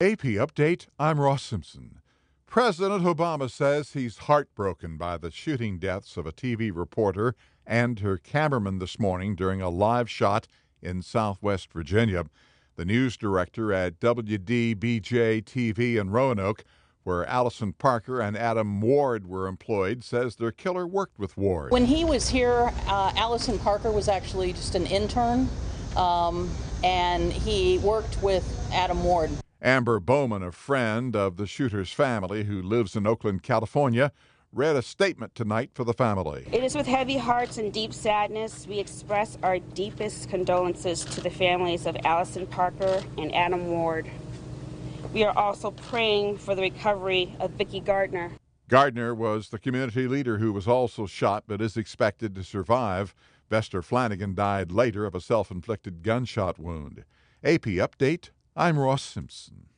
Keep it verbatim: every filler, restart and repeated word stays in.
A P Update, I'm Ross Simpson. President Obama says he's heartbroken by the shooting deaths of a T V reporter and her cameraman this morning during a live shot in Southwest Virginia. The news director at W D B J T V in Roanoke, where Allison Parker and Adam Ward were employed, says their killer worked with Ward. When he was here, uh, Allison Parker was actually just an intern, um, and he worked with Adam Ward. Amber Bowman, a friend of the shooter's family who lives in Oakland, California, read a statement tonight for the family. It is with heavy hearts and deep sadness we express our deepest condolences to the families of Allison Parker and Adam Ward. We are also praying for the recovery of Vicki Gardner. Gardner was the community leader who was also shot but is expected to survive. Vester Flanagan died later of a self-inflicted gunshot wound. A P Update, I'm Ross Simpson.